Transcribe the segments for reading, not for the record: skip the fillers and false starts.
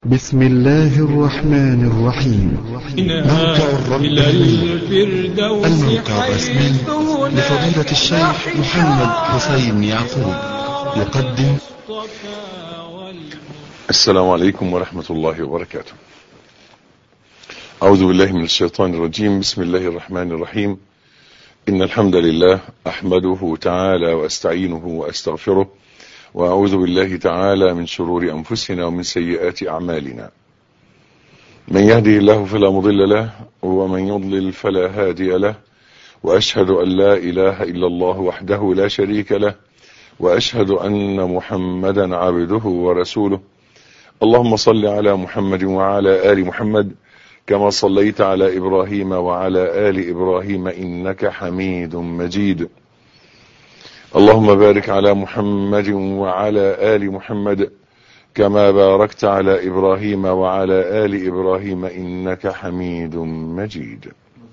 بسم الله الرحمن الرحيم. موقع الرباني، الموقع الرسمي لفضيلة الشيخ محمد حسين يعقوب، يقدم. السلام عليكم ورحمة الله وبركاته. أعوذ بالله من الشيطان الرجيم. بسم الله الرحمن الرحيم. إن الحمد لله أحمده تعالى وأستعينه وأستغفره، وأعوذ بالله تعالى من شرور أنفسنا ومن سيئات أعمالنا. من يهده الله فلا مضل له، ومن يضلل فلا هادي له، وأشهد أن لا إله إلا الله وحده لا شريك له، وأشهد أن محمدا عبده ورسوله. اللهم صل على محمد وعلى آل محمد كما صليت على إبراهيم وعلى آل إبراهيم إنك حميد مجيد. اللهم بارك على محمد وعلى آل محمد كما باركت على إبراهيم وعلى آل إبراهيم إنك حميد مجيد.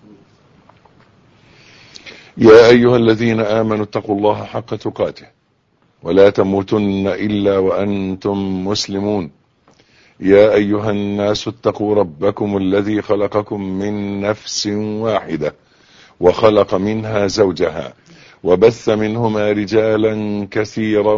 يا أيها الذين آمنوا اتقوا الله حق تقاته ولا تموتن إلا وأنتم مسلمون. يا أيها الناس اتقوا ربكم الذي خلقكم من نفس واحدة وخلق منها زوجها وبث منهما رجالا كثيرا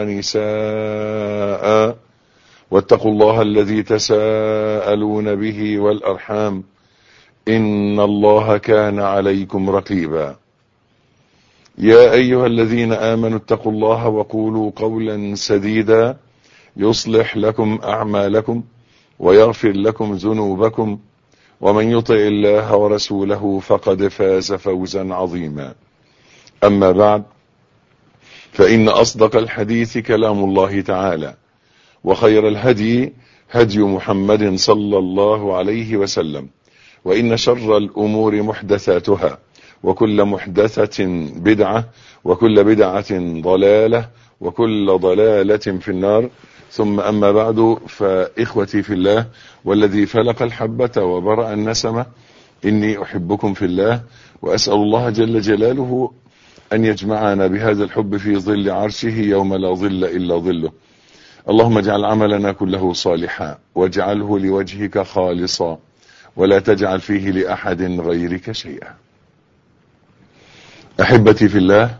ونساء، واتقوا الله الذي تساءلون به والأرحام إن الله كان عليكم رقيبا. يا أيها الذين آمنوا اتقوا الله وقولوا قولا سديدا يصلح لكم أعمالكم ويغفر لكم ذنوبكم، ومن يطع الله ورسوله فقد فاز فوزا عظيما. أما بعد، فإن أصدق الحديث كلام الله تعالى، وخير الهدي هدي محمد صلى الله عليه وسلم، وإن شر الأمور محدثاتها، وكل محدثة بدعة، وكل بدعة ضلالة، وكل ضلالة في النار. ثم أما بعد، فإخوتي في الله والذي فلق الحبة وبرأ النسمة، إني أحبكم في الله، وأسأل الله جل جلاله أن يجمعنا بهذا الحب في ظل عرشه يوم لا ظل إلا ظله. اللهم اجعل عملنا كله صالحا، واجعله لوجهك خالصا، ولا تجعل فيه لأحد غيرك شيئا. أحبتي في الله،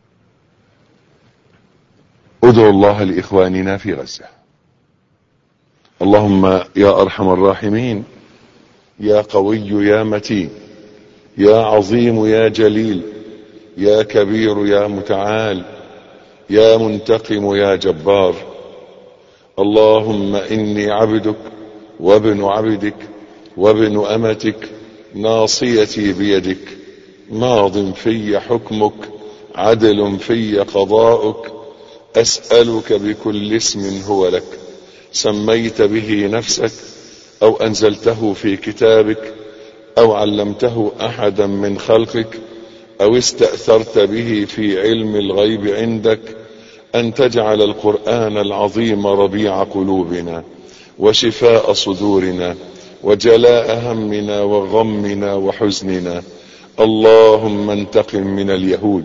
ادعوا الله لإخواننا في غزة. اللهم يا أرحم الراحمين، يا قوي يا متين، يا عظيم يا جليل، يا كبير يا متعال، يا منتقم يا جبار. اللهم إني عبدك وابن عبدك وابن أمتك، ناصيتي بيدك، ماض في حكمك، عدل في قضاؤك. أسألك بكل اسم هو لك سميت به نفسك، أو أنزلته في كتابك، أو علمته أحدا من خلقك، أو استأثرت به في علم الغيب عندك، أن تجعل القرآن العظيم ربيع قلوبنا وشفاء صدورنا وجلاء همنا وغمنا وحزننا. اللهم انتقم من اليهود،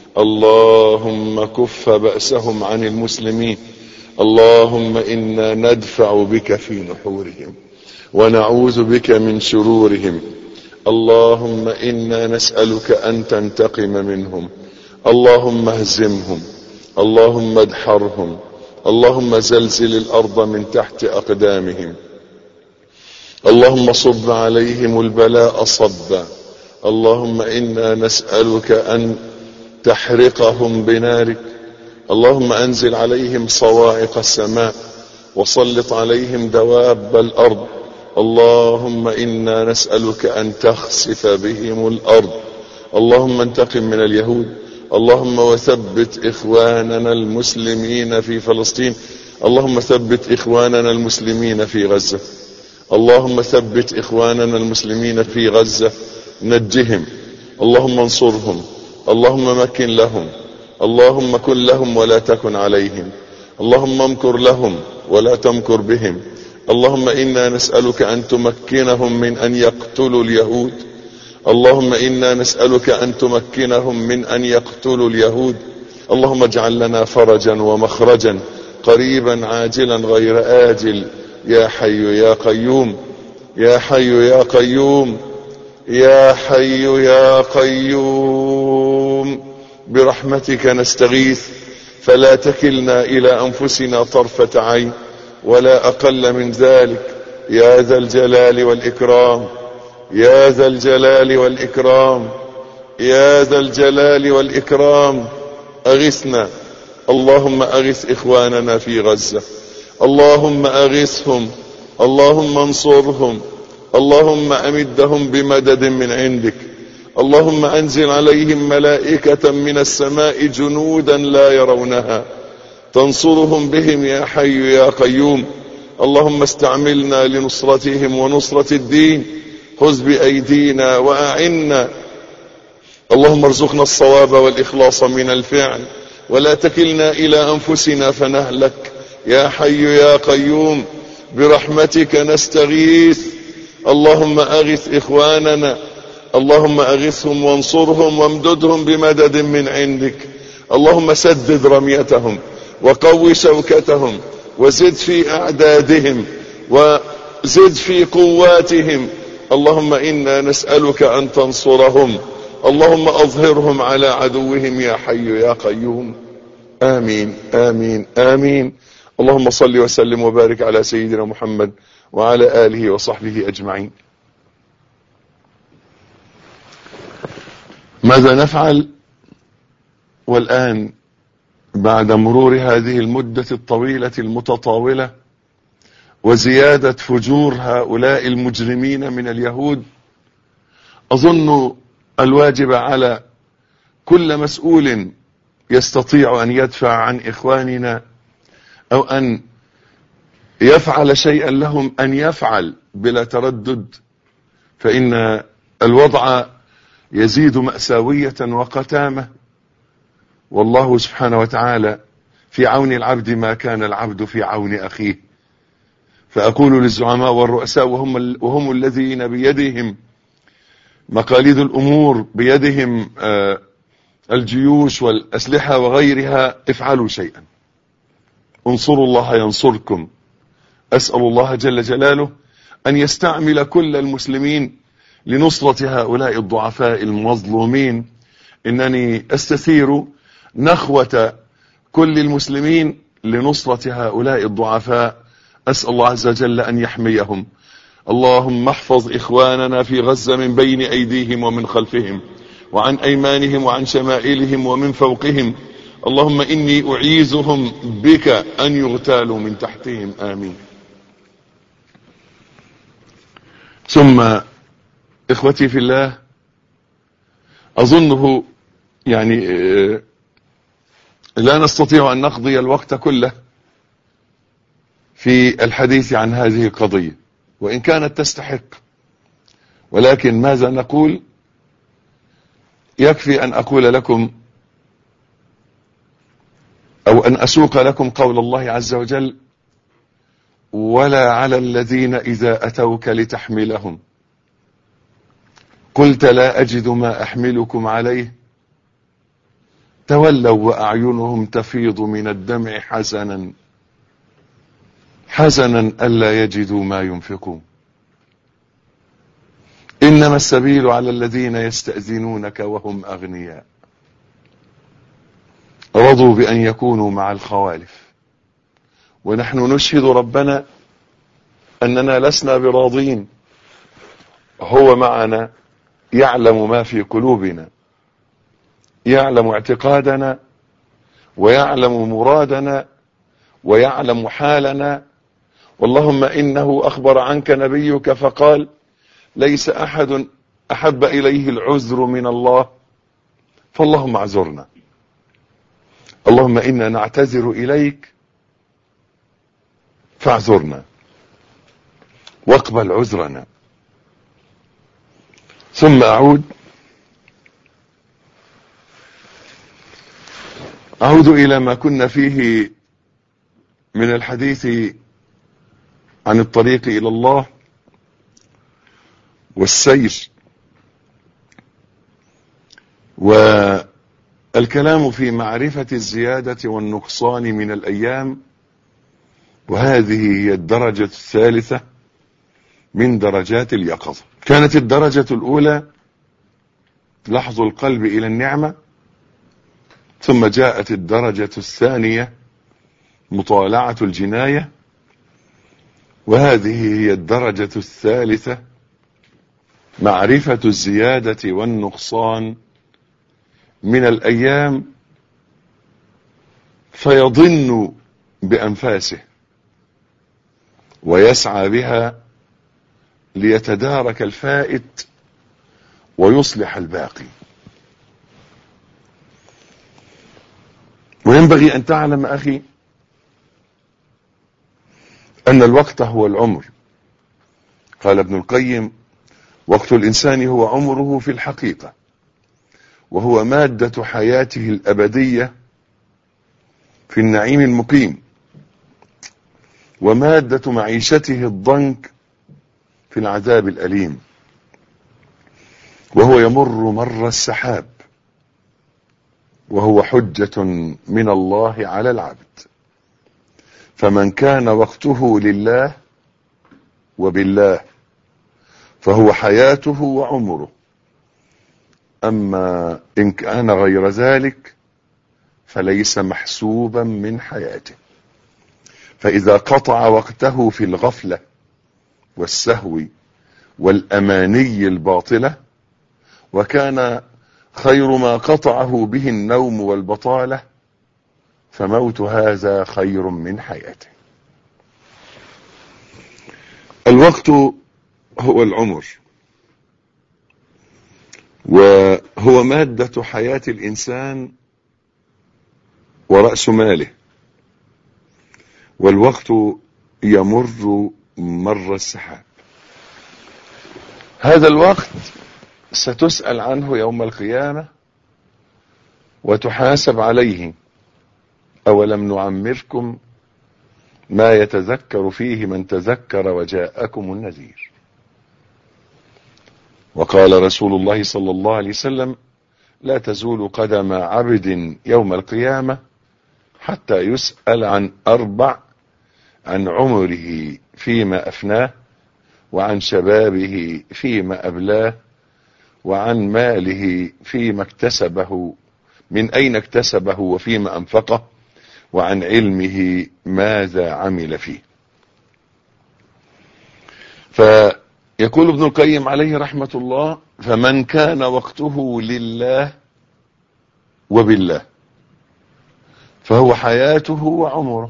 اللهم كف بأسهم عن المسلمين. اللهم إنا ندفع بك في نحورهم ونعوذ بك من شرورهم. اللهم إنا نسألك أن تنتقم منهم. اللهم اهزمهم، اللهم ادحرهم، اللهم زلزل الأرض من تحت أقدامهم. اللهم صب عليهم البلاء صبا. اللهم إنا نسألك أن تحرقهم بنارك. اللهم أنزل عليهم صواعق السماء، وسلط عليهم دواب الأرض. اللهم إنا نسألك أن تخسف بهم الأرض. اللهم انتقم من اليهود. اللهم وثبت إخواننا المسلمين في فلسطين. اللهم ثبت إخواننا المسلمين في غزة. اللهم ثبت إخواننا المسلمين في غزة، نجهم. اللهم انصرهم، اللهم مكن لهم، اللهم كن لهم ولا تكن عليهم. اللهم امكر لهم ولا تمكر بهم. اللهم إنا نسألك أن تمكنهم من أن يقتلوا اليهود. اللهم إنا نسألك أن تمكنهم من أن يقتلوا اليهود. اللهم اجعل لنا فرجا ومخرجا قريبا عاجلا غير آجل يا حي يا قيوم، يا حي يا قيوم، يا حي يا قيوم، برحمتك نستغيث فلا تكلنا إلى أنفسنا طرفة عين ولا أقل من ذلك، يا ذا الجلال والإكرام، يا ذا الجلال والإكرام، يا ذا الجلال والإكرام. أغثنا، اللهم أغث إخواننا في غزة، اللهم أغثهم، اللهم انصرهم، اللهم أمدهم بمدد من عندك، اللهم أنزل عليهم ملائكة من السماء جنودا لا يرونها تنصرهم بهم يا حي يا قيوم. اللهم استعملنا لنصرتهم ونصرة الدين، خذ بأيدينا وأعنا. اللهم ارزقنا الصواب والإخلاص من الفعل ولا تكلنا إلى أنفسنا فنهلك، يا حي يا قيوم، برحمتك نستغيث. اللهم أغث إخواننا، اللهم أغثهم وانصرهم وامددهم بمدد من عندك. اللهم سدد رميتهم وقو شوكتهم وزد في أعدادهم وزد في قواتهم. اللهم إنا نسألك أن تنصرهم، اللهم أظهرهم على عدوهم يا حي يا قيوم. آمين آمين آمين. اللهم صل وسلم وبارك على سيدنا محمد وعلى آله وصحبه أجمعين. ماذا نفعل والآن بعد مرور هذه المدة الطويلة المتطاولة وزيادة فجور هؤلاء المجرمين من اليهود؟ أظن الواجب على كل مسؤول يستطيع أن يدفع عن إخواننا أو أن يفعل شيئا لهم أن يفعل بلا تردد، فإن الوضع يزيد مأساوية وقتامة، والله سبحانه وتعالى في عون العبد ما كان العبد في عون أخيه. فأقول للزعماء والرؤساء وهم الذين بيدهم مقاليد الأمور، بيدهم الجيوش والأسلحة وغيرها، افعلوا شيئا، انصروا الله ينصركم. أسأل الله جل جلاله أن يستعمل كل المسلمين لنصرة هؤلاء الضعفاء المظلومين. إنني أستثير نخوة كل المسلمين لنصرة هؤلاء الضعفاء. أسأل الله عز وجل أن يحميهم. اللهم احفظ إخواننا في غزة من بين أيديهم ومن خلفهم وعن أيمانهم وعن شمائلهم ومن فوقهم. اللهم إني أعيذهم بك أن يغتالوا من تحتهم. آمين. ثم إخوتي في الله، أظنه يعني لا نستطيع أن نقضي الوقت كله في الحديث عن هذه القضية وإن كانت تستحق، ولكن ماذا نقول؟ يكفي أن أقول لكم أو أن أسوق لكم قول الله عز وجل: ولا على الذين إذا أتوك لتحملهم قلت لا أجد ما أحملكم عليه تولوا وأعينهم تفيض من الدمع حزنا ألا يجدوا ما ينفقون. إنما السبيل على الذين يستأذنونك وهم أغنياء رضوا بأن يكونوا مع الخوالف. ونحن نشهد ربنا أننا لسنا براضين، هو معنا، يعلم ما في قلوبنا، يعلم اعتقادنا ويعلم مرادنا ويعلم حالنا. واللهم إنه أخبر عنك نبيك فقال: ليس أحد أحب إليه العذر من الله، فاللهم اعذرنا. اللهم إنا نعتذر إليك فاعذرنا واقبل عذرنا. ثم أعود إلى ما كنا فيه من الحديث عن الطريق إلى الله والسير والكلام في معرفة الزيادة والنقصان من الأيام وهذه هي الدرجة الثالثة من درجات اليقظة. كانت الدرجة الأولى لحظ القلب إلى النعمة، ثم جاءت الدرجة الثانية مطالعة الجناية، وهذه هي الدرجة الثالثة معرفة الزيادة والنقصان من الأيام، فيضن بأنفاسه ويسعى بها ليتدارك الفائت ويصلح الباقي. وينبغي أن تعلم أخي أن الوقت هو العمر. قال ابن القيم: وقت الإنسان هو عمره في الحقيقة، وهو مادة حياته الأبدية في النعيم المقيم، ومادة معيشته الضنك في العذاب الأليم، وهو يمر مر السحاب، وهو حجة من الله على العبد. فمن كان وقته لله وبالله فهو حياته وعمره، أما إن كان غير ذلك فليس محسوبا من حياته. فإذا قطع وقته في الغفلة والسهو والأماني الباطلة، وكان خير ما قطعه به النوم والبطالة، فموت هذا خير من حياته. الوقت هو العمر، وهو مادة حياة الإنسان ورأس ماله، والوقت يمر مر السحاب. هذا الوقت ستسأل عنه يوم القيامة وتحاسب عليه. أولم نعمركم ما يتذكر فيه من تذكر وجاءكم النذير. وقال رسول الله صلى الله عليه وسلم: لا تزول قدم عبد يوم القيامة حتى يسأل عن 4: عن عمره فيما أفناه، وعن شبابه فيما أبلاه، وعن ماله فيما اكتسبه من أين اكتسبه وفيما أنفقه، وعن علمه ماذا عمل فيه. فيقول ابن القيم عليه رحمة الله: فمن كان وقته لله وبالله فهو حياته وعمره.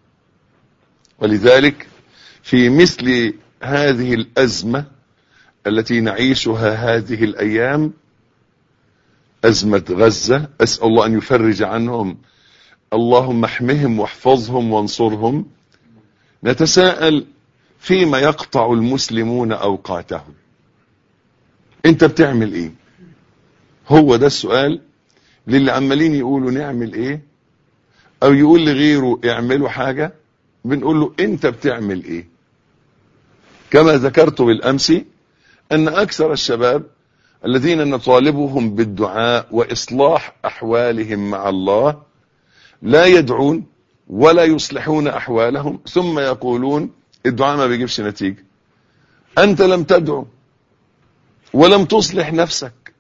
ولذلك في مثل هذه الأزمة التي نعيشها هذه الأيام، أزمة غزة، أسأل الله أن يفرج عنهم، اللهم احمهم واحفظهم وانصرهم، نتساءل: فيما يقطع المسلمون أوقاتهم؟ انت بتعمل ايه؟ هو ده السؤال للي عمالين يقولوا نعمل ايه، او يقول لغيره اعملوا حاجة، بنقول له انت بتعمل ايه؟ كما ذكرت بالأمس أن أكثر الشباب الذين نطالبهم بالدعاء وإصلاح أحوالهم مع الله لا يدعون ولا يصلحون أحوالهم، ثم يقولون الدعاء ما بيجيبش نتيجة. أنت لم تدعو ولم تصلح نفسك،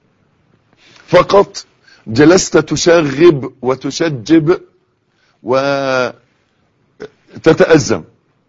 فقط جلست تشغب وتشجب وتتأزم.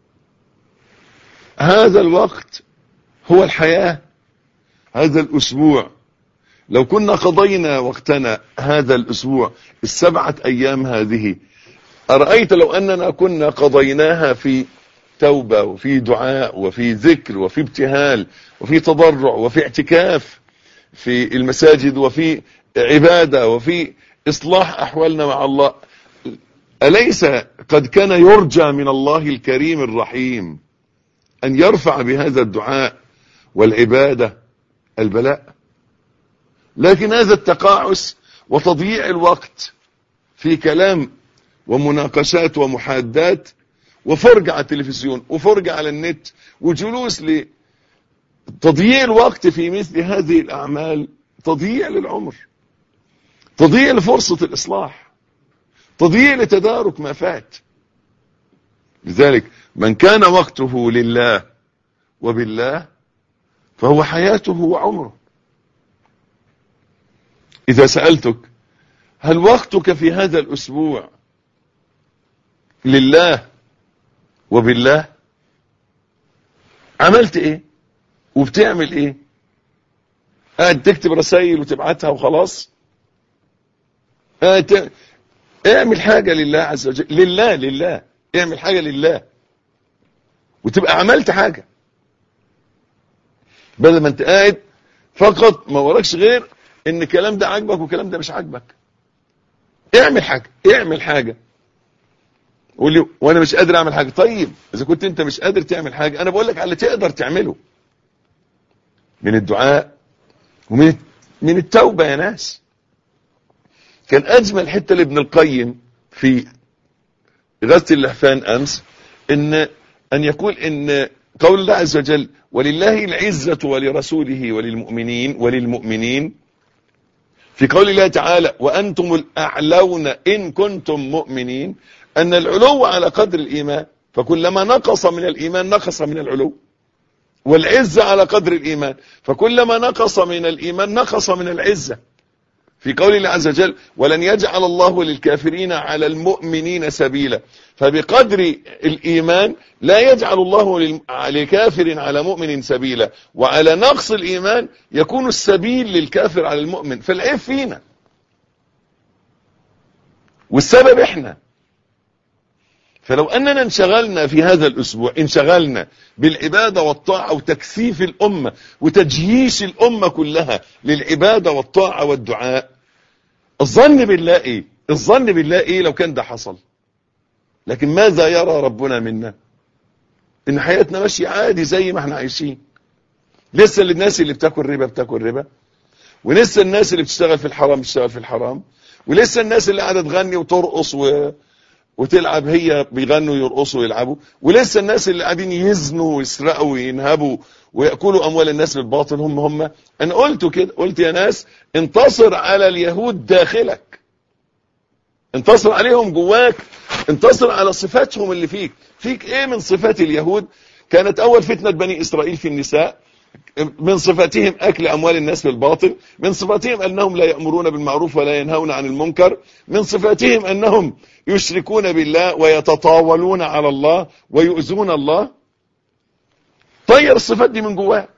هذا الوقت هو الحياة. هذا الأسبوع لو كنا قضينا وقتنا هذا الأسبوع 7 أيام هذه، أرأيت لو أننا كنا قضيناها في توبة وفي دعاء وفي ذكر وفي ابتهال وفي تضرع وفي اعتكاف في المساجد وفي عبادة وفي إصلاح أحوالنا مع الله، أليس قد كان يرجى من الله الكريم الرحيم أن يرفع بهذا الدعاء والعبادة البلاء؟ لكن هذا التقاعس وتضييع الوقت في كلام ومناقشات ومحادات وفرجة على التلفزيون وفرجة على النت وجلوس لتضييع الوقت في مثل هذه الأعمال، تضييع للعمر، تضييع لفرصة الإصلاح، تضييع لتدارك ما فات. لذلك من كان وقته لله وبالله فهو حياته وعمره. إذا سألتك هل وقتك في هذا الأسبوع لله وبالله؟ عملت ايه وبتعمل ايه؟ قاعد تكتب رسائل وتبعتها وخلاص؟ اعمل حاجة لله عز وجل، لله اعمل حاجة لله وتبقى عملت حاجة، بدل ما انت قاعد فقط ما وراكش غير ان الكلام ده عاجبك والكلام ده مش عاجبك. اعمل حاجة. قول لي وانا مش قادر اعمل حاجة. طيب اذا كنت انت مش قادر تعمل حاجة، انا بقول لك على اللي تقدر تعمله من الدعاء ومن التوبة يا ناس. كان اجمل حتة لابن القيم في إغاثة اللهفان امس ان يقول ان قول الله عز وجل ولله العزة ولرسوله وللمؤمنين في قول الله تعالى وأنتم الأعلون إن كنتم مؤمنين، أن العلو على قدر الإيمان، فكلما نقص من الإيمان نقص من العلو، والعزة على قدر الإيمان، فكلما نقص من الإيمان نقص من العزة. في قول الله عز وجل ولن يجعل الله للكافرين على المؤمنين سبيلا، فبقدر الإيمان لا يجعل الله لكافر على مؤمن سبيلا، وعلى نقص الإيمان يكون السبيل للكافر على المؤمن. فالعيب فينا والسبب احنا. فلو أننا انشغلنا في هذا الأسبوع انشغلنا بالعبادة والطاعة وتكثيف الأمة وتجهيش الأمة كلها للعبادة والطاعة والدعاء، الظن بالله إيه لو كان ده حصل. لكن ماذا يرى ربنا منا؟ إن حياتنا ماشية عادي زي ما احنا عايشين. لسه الناس اللي بتاكل ربا، ولسه الناس اللي بتشتغل في الحرام بتشتغل في الحرام، ولسه الناس اللي قاعدة تغني وترقص وتلعب، هي بيغنوا يرقصوا ويلعبوا، ولسه الناس اللي قاعدين يزنوا ويسرقوا وينهبوا ويأكلوا أموال الناس بالباطل هم. أنا قلت يا ناس انتصر على اليهود داخلك، انتصر عليهم جواك، انتصر على صفاتهم اللي فيك ايه من صفات اليهود؟ كانت أول فتنة بني إسرائيل في النساء، من صفاتهم أكل أموال الناس بالباطل، من صفاتهم أنهم لا يأمرون بالمعروف ولا ينهون عن المنكر، من صفاتهم أنهم يشركون بالله ويتطاولون على الله ويؤذون الله. طير الصفات دي من جواك،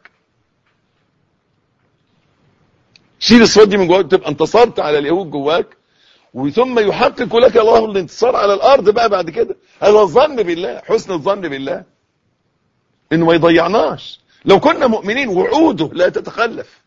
شيل الصفات دي من جواك، تبقى انتصرت على اليهود جواك، وثم يحقق لك الله الانتصار على الأرض بقى بعد كده. هذا الظن بالله، حسن الظن بالله إنه ما يضيعناش. لو كنا مؤمنين وعوده لا تتخلف.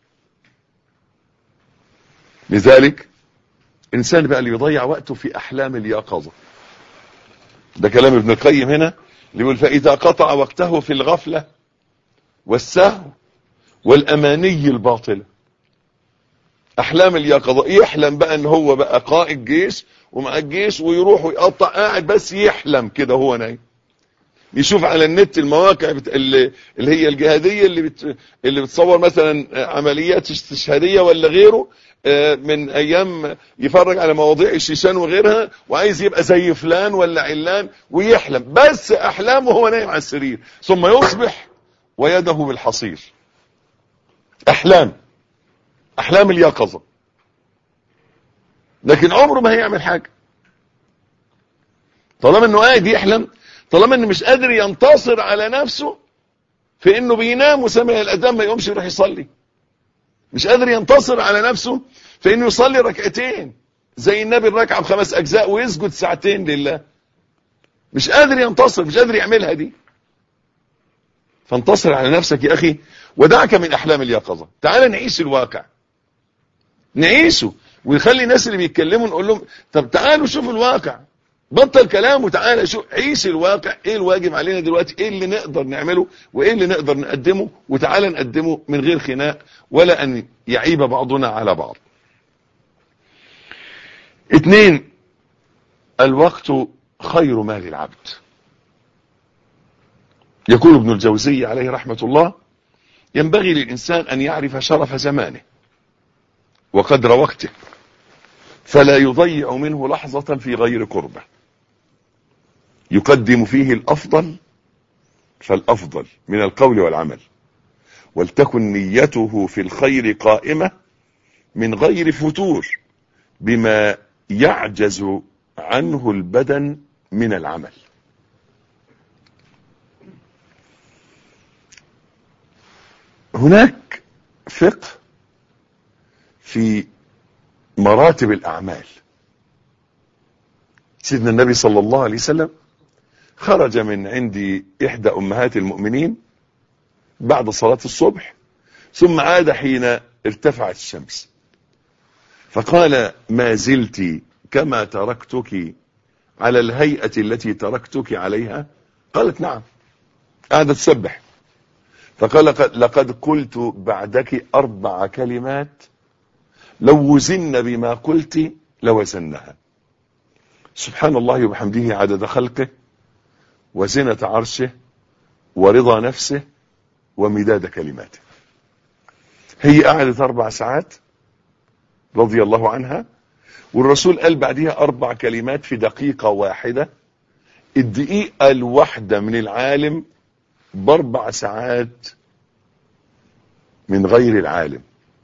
لذلك الإنسان بقى اللي يضيع وقته في أحلام اليقظة. ده كلام ابن القيم هنا اللي يقول فإذا قطع وقته في الغفلة والسهو والأماني الباطلة. أحلام اليقظة، يحلم بقى ان هو بقى قائد جيش ومع الجيش ويروح ويقطع، قاعد بس يحلم كده هو نايم، يشوف على النت المواقع اللي هي الجهادية اللي بتصور مثلا عمليات استشهادية ولا غيره من ايام، يفرج على مواضيع الشيشان وغيرها، وعايز يبقى زي فلان ولا علان، ويحلم بس احلامه وهو نايم على السرير، ثم يصبح ويده بالحصير. احلام اليقظة، لكن عمره ما هيعمل حاجة طالما انه قاعد يحلم، طالما انه مش قادر ينتصر على نفسه في انه بينام وسمع الاذان ما يقومش يروح يصلي، مش قادر ينتصر على نفسه في انه يصلي ركعتين زي النبي الركعة ب5 أجزاء ويسجد 2 ساعة لله، مش قادر ينتصر، مش قادر يعملها دي. فانتصر على نفسك يا اخي ودعك من احلام اليقظة. تعال نعيش الواقع، نعيشه، ونخلي الناس اللي بيتكلموا نقول لهم طب تعالوا شوفوا الواقع، بطل كلام وتعالى شوف، عيش الواقع. ايه الواجب علينا دلوقتي؟ ايه اللي نقدر نعمله وايه اللي نقدر نقدمه؟ وتعالى نقدمه من غير خناق ولا ان يعيب بعضنا على بعض. 2، الوقت خير مال العبد. يقول ابن الجوزي عليه رحمة الله ينبغي للإنسان أن يعرف شرف زمانه وقدر وقته، فلا يضيع منه لحظة في غير قربه. يقدم فيه الأفضل فالأفضل من القول والعمل، ولتكن نيته في الخير قائمة من غير فتور بما يعجز عنه البدن من العمل. هناك فقه في مراتب الأعمال. سيدنا النبي صلى الله عليه وسلم خرج من عند إحدى أمهات المؤمنين بعد صلاة الصبح، ثم عاد حين ارتفعت الشمس، فقال: ما زلت كما تركتك على الهيئة التي تركتك عليها؟ قالت: نعم. قعدت تسبح، فقال: لقد قلت بعدك 4 كلمات لو وزن بما قلت لوزنها: سبحان الله وبحمده عدد خلقه، وزنة عرشه، ورضا نفسه، ومداد كلماته. هي قعدت 4 ساعات رضي الله عنها، والرسول قال بعدها 4 كلمات في دقيقة واحدة. الدقيقة الواحدة من العالم ب4 ساعات من غير العالم،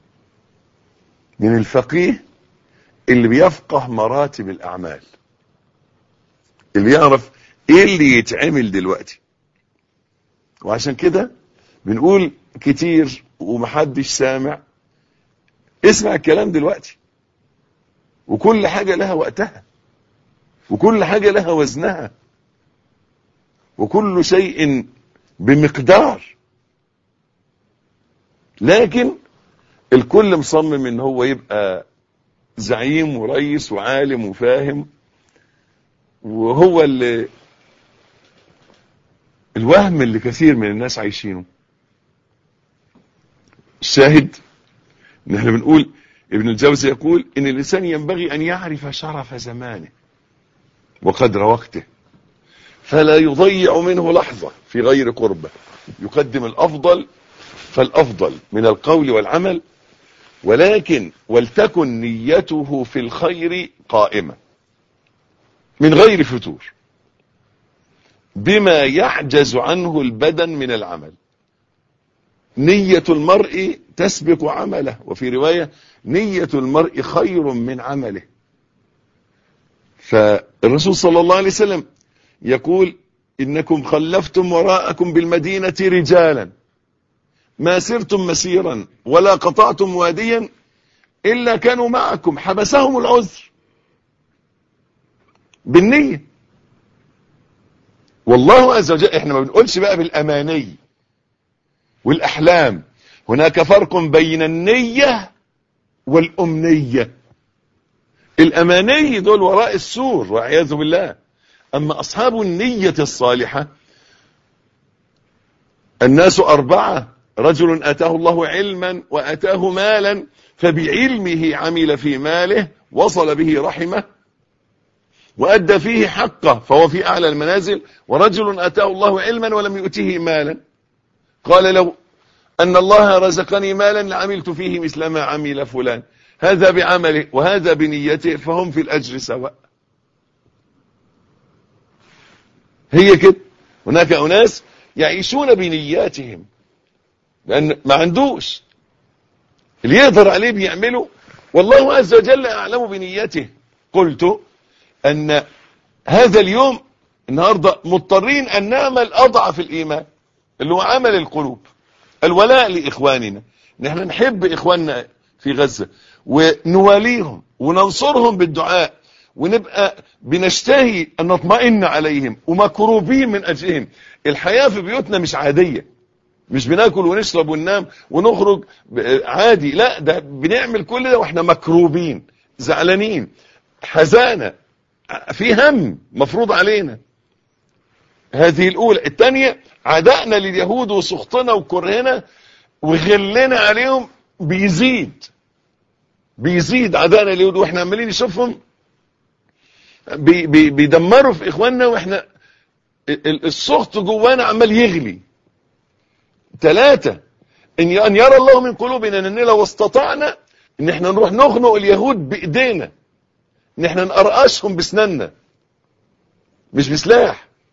من الفقيه اللي بيفقه مراتب الأعمال، اللي يعرف ايه اللي يتعمل دلوقتي. وعشان كده بنقول كتير ومحدش سامع، اسمع الكلام دلوقتي، وكل حاجة لها وقتها، وكل حاجة لها وزنها، وكل شيء بمقدار. لكن الكل مصمم ان هو يبقى زعيم ورئيس وعالم وفاهم، وهو الوهم اللي كثير من الناس عايشينه. الشاهد ان احنا بنقول ابن الجوزي يقول ان الانسان ينبغي ان يعرف شرف زمانه وقدر وقته، فلا يضيع منه لحظة في غير قربه، يقدم الافضل فالافضل من القول والعمل، ولكن ولتكن نيته في الخير قائمة من غير فتور بما يعجز عنه البدن من العمل. نية المرء تسبق عمله، وفي رواية: نية المرء خير من عمله. فالرسول صلى الله عليه وسلم يقول: إنكم خلفتم وراءكم بالمدينة رجالا ما سرتم مسيرا ولا قطعتم واديا إلا كانوا معكم، حبسهم العذر بالنية. والله عز وجل، احنا ما بنقولش بقى بالأماني والأحلام، هناك فرق بين النية والأمنية. الأماني دول وراء السور والعياذ بالله، أما أصحاب النية الصالحة الناس 4: رجل أتاه الله علما وأتاه مالا فبعلمه عمل في ماله وصل به رحمه وأدى فيه حقه فهو في أعلى المنازل، ورجل أتاه الله علما ولم يؤته مالا قال: لو أن الله رزقني مالا لعملت فيه مثل ما عمل فلان. هذا بعمله وهذا بنيته، فهم في الأجر سواء. هي كده. هناك أناس يعيشون بنياتهم لأن ما عندوش، اللي يقدر عليه بيعمله، والله عز وجل أعلم بنيته. قلت أن هذا اليوم النهاردة مضطرين أن نعمل أضعف الإيمان، اللي هو عمل القلوب، الولاء لإخواننا. نحن نحب إخواننا في غزة ونواليهم وننصرهم بالدعاء، ونبقى بنشتهي أن نطمئن عليهم ومكروبين من أجلهم. الحياة في بيوتنا مش عادية، مش بناكل ونشرب وننام ونخرج عادي، لا، ده بنعمل كل ده واحنا مكروبين، زعلانين، حزانة، في هم مفروض علينا. هذه الأولى. الثانية: عدائنا لليهود وسخطنا وكرهنا وغلنا عليهم بيزيد عدائنا لليهود، واحنا عمالين نشوفهم بيدمروا في إخواننا، واحنا السخط جوانا عمال يغلي. 3: أن يرى الله من قلوبنا أن لو استطعنا أن احنا نروح نخنق اليهود بإيدينا، أن احنا نقرقشهم بسناننا مش بسلاح.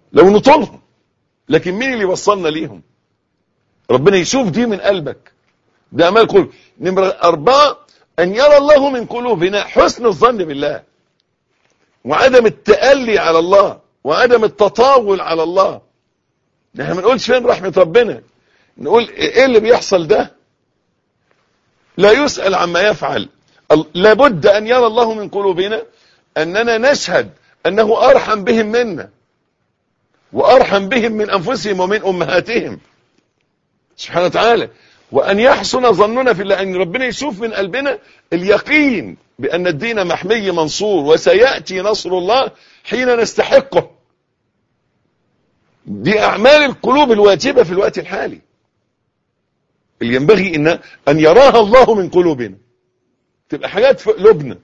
لو نطولهم، لكن مين اللي وصلنا ليهم؟ ربنا يشوف دي من قلبك، ده أمال قلوب. نمرة 4 أن يرى الله من قلوبنا حسن الظن بالله، وعدم التألي على الله، وعدم التطاول على الله. نحن ما نقولش فين رحمة ربنا، نقول ايه اللي بيحصل ده؟ لا يسأل عما يفعل. لابد أن يرى الله من قلوبنا أننا نشهد أنه أرحم بهم منا، وأرحم بهم من أنفسهم ومن أمهاتهم سبحانه وتعالى. وأن يحسن ظننا في الله، أن ربنا يشوف من قلبنا اليقين بأن الدين محمي منصور، وسيأتي نصر الله حين نستحقه. دي أعمال القلوب الواجبة في الوقت الحالي اللي ينبغي أن يراها الله من قلوبنا، تبقى حاجات في قلوبنا،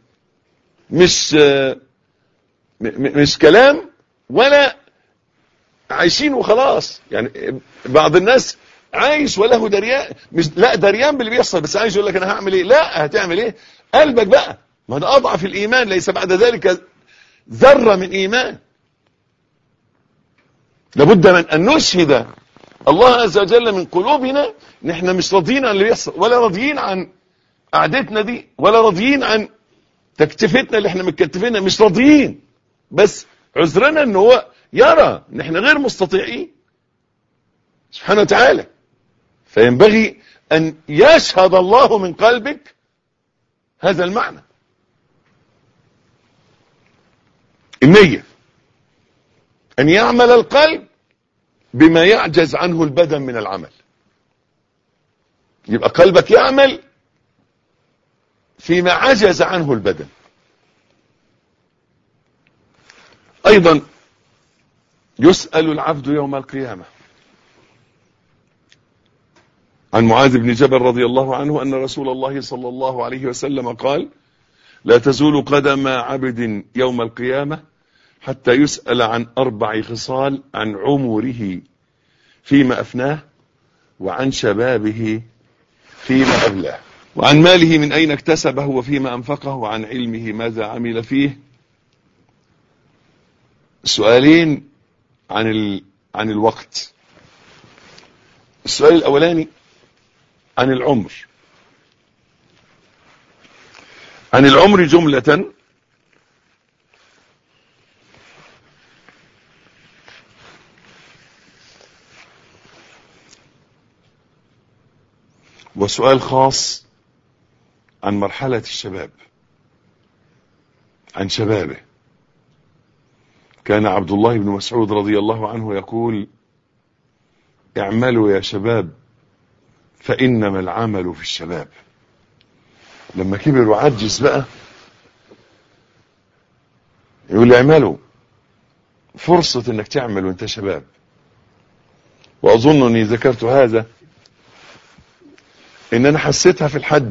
مش كلام ولا عايشين وخلاص. يعني بعض الناس عايش وله دريان، مش لا دريان باللي بيحصل، بس عايز يقول لك انا هعمل ايه. لا، هتعمل ايه؟ قلبك بقى، ما ده اضعف الايمان، ليس بعد ذلك ذره من ايمان. لابد من ان نشهد الله عز وجل من قلوبنا نحن مش راضيين عن اللي بيحصل، ولا راضيين عن قعدتنا دي، ولا راضيين عن تكتفتنا اللي احنا متكتفينها، مش راضيين، بس عذرنا ان هو يرى ان احنا غير مستطيعين سبحانه وتعالى. فينبغي ان يشهد الله من قلبك هذا المعنى. النية ان يعمل القلب بما يعجز عنه البدن من العمل. يبقى قلبك يعمل فيما عجز عنه البدن. ايضا يسأل العبد يوم القيامة عن معاذ بن جبل رضي الله عنه أن رسول الله صلى الله عليه وسلم قال: لا تزول قدم عبد يوم القيامة حتى يسأل عن 4 خصال: عن عمره فيما أفناه، وعن شبابه فيما أبلاه، وعن ماله من أين اكتسبه وفيما أنفقه، وعن علمه ماذا عمل فيه. سؤالين عن الوقت. السؤال الأولاني عن العمر. عن العمر جملة وسؤال خاص عن مرحلة الشباب، عن شبابه. كان عبد الله بن مسعود رضي الله عنه يقول: اعملوا يا شباب فإنما العمل في الشباب. لما كبر وعجز بقى يقول: اعملوا، فرصة انك تعمل وانت شباب. واظنني ذكرت هذا ان انا حسيتها في الحج،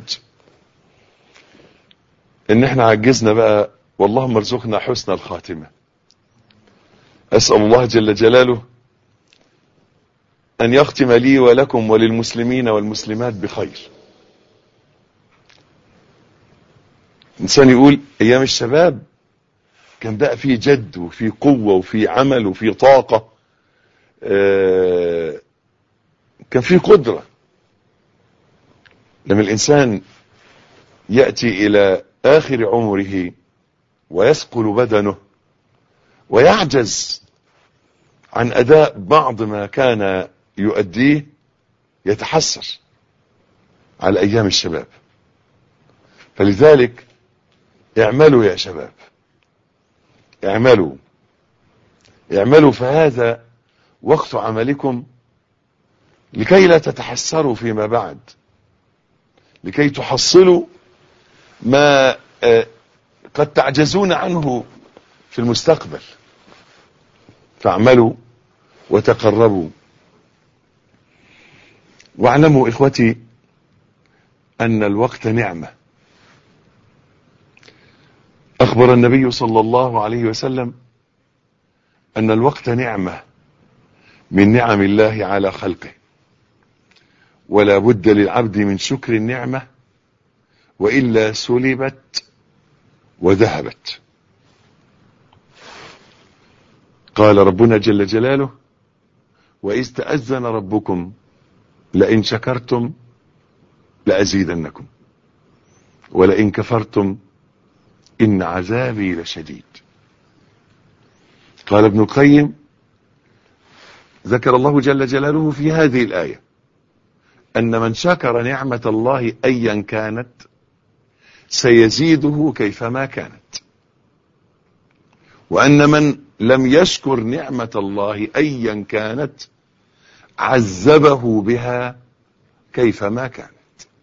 ان احنا عجزنا بقى، واللهم ارزقنا حسن الخاتمة. اسأل الله جل جلاله ان يختم لي ولكم وللمسلمين والمسلمات بخير. انسان يقول ايام الشباب كان بقى فيه جد وفيه قوة وفيه عمل وفيه طاقة، كان فيه قدرة. لما الانسان يأتي الى اخر عمره ويثقل بدنه ويعجز عن اداء بعض ما كان يؤديه، يتحسر على ايام الشباب. فلذلك اعملوا يا شباب، اعملوا، فهذا وقت عملكم لكي لا تتحسروا فيما بعد، لكي تحصلوا ما قد تعجزون عنه في المستقبل. فاعملوا وتقربوا. واعلموا إخوتي أن الوقت نعمة. أخبر النبي صلى الله عليه وسلم أن الوقت نعمة من نعم الله على خلقه، ولا بد للعبد من شكر النعمة، وإلا سلبت وذهبت. قال ربنا جل جلاله: وإذ تأذن ربكم لئن شكرتم لأزيدنكم ولئن كفرتم إن عذابي لشديد. قال ابن القيم: ذكر الله جل جلاله في هذه الآية أن من شكر نعمة الله أيا كانت سيزيده كيفما كانت، وأن من لم يشكر نعمة الله أيا كانت عذبه بها كيفما كانت.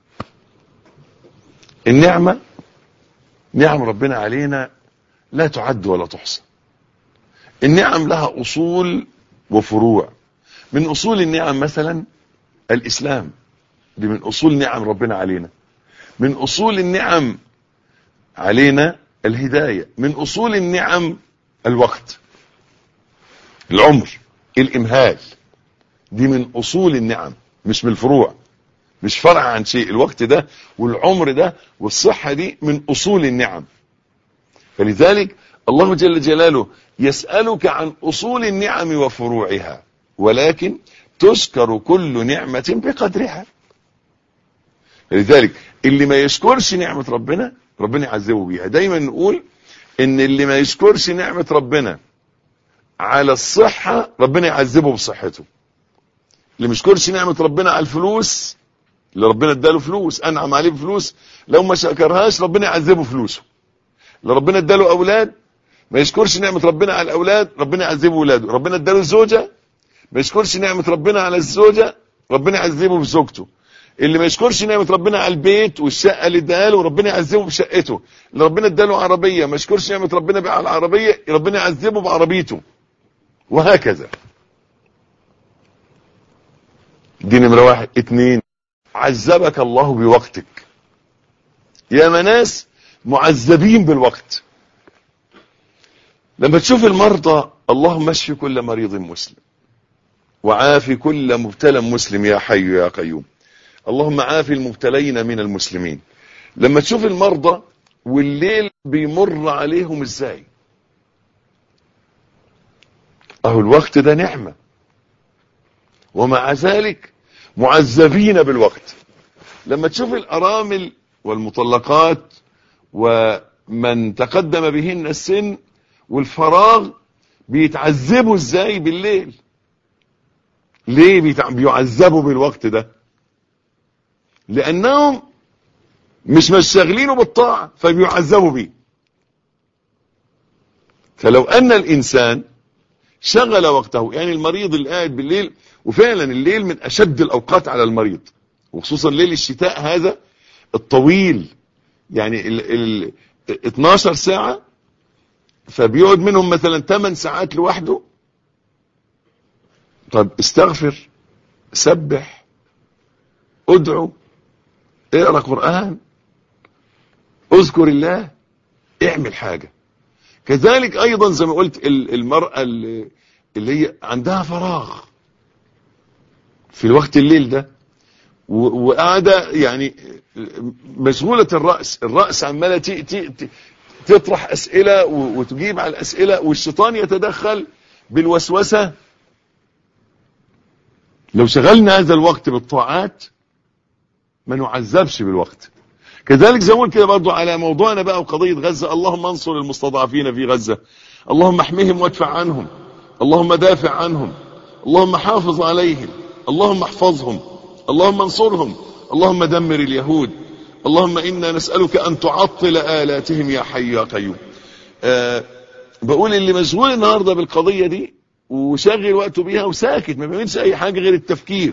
النعمة، نعم ربنا علينا لا تعد ولا تحصى. النعم لها أصول وفروع. من أصول النعم مثلا الإسلام، دي من أصول نعم ربنا علينا. من أصول النعم علينا الهداية. من أصول النعم الوقت، العمر، الإمهال، دي من أصول النعم مش من الفروع، مش فرع عن شيء. الوقت ده والعمر ده والصحة دي من أصول النعم. فلذلك الله جل جلاله يسألك عن أصول النعم وفروعها، ولكن تشكر كل نعمة بقدرها. لذلك اللي ما يشكرش نعمة ربنا ربنا يعذبه بيها. دايما نقول ان اللي ما يشكرش نعمة ربنا على الصحة ربنا يعذبه بصحته. اللي ما يشكرش نعمة ربنا على الفلوس، اللي ربنا اداله فلوس انعم عليه بفلوس، لو ما شكرهاش ربنا يعذبه فلوسه. اللي ربنا اداله اولاد ما يشكرش نعمة ربنا على الاولاد ربنا يعذبه اولاده. ربنا اداله زوجة ما يشكرش نعمة ربنا على الزوجة ربنا يعذبه بزوجته. اللي ما يشكرش نعمة ربنا على البيت والشقة اللي اداله ربنا يعذبه بشقته. اللي ربنا اداله عربية ما يشكرش نعمة ربنا على العربية ربنا يعذبه بعربيته، وهكذا. دي نمرة واحد. اتنين، عذبك الله بوقتك. يا ناس معذبين بالوقت. لما تشوف المرضى اللهم اشف كل مريض مسلم وعافي كل مبتلى مسلم يا حي يا قيوم، اللهم عافي المبتلين من المسلمين. لما تشوف المرضى والليل بيمر عليهم ازاي، اهو الوقت ده نعمة، ومع ذلك معذبين بالوقت. لما تشوف الارامل والمطلقات ومن تقدم بهن السن والفراغ بيتعذبوا ازاي بالليل. ليه بيعذبوا بالوقت ده؟ لانهم مش مشغلينه بالطاعة فبيعذبوا بيه. فلو ان الانسان شغل وقته، يعني المريض اللي قاعد بالليل، وفعلا الليل من اشد الاوقات على المريض، وخصوصا ليل الشتاء هذا الطويل، يعني ال 12 ساعة فبيقعد منهم مثلا 8 ساعات لوحده. طب استغفر، سبح، ادعو، اقرأ قرآن، اذكر الله، اعمل حاجة. كذلك ايضا زي ما قلت المرأة اللي هي عندها فراغ في الوقت الليل ده وقاعدة يعني مشغولة الرأس عمالة تطرح اسئلة وتجيب على الاسئلة، والشيطان يتدخل بالوسوسة. لو شغلنا هذا الوقت بالطاعات ما نعذبش بالوقت. كذلك زي ما قلت كده برضو على موضوعنا بقى وقضية غزة، اللهم انصر المستضعفين في غزة، اللهم احمهم وادفع عنهم، اللهم دافع عنهم، اللهم حافظ عليهم، اللهم احفظهم، اللهم انصرهم، اللهم دمر اليهود، اللهم إنا نسألك أن تعطل آلاتهم يا حي يا قيوم. بقول اللي مشغول النهاردة بالقضية دي وشاغل وقته بيها وساكت ما بيعملش أي حاجة غير التفكير،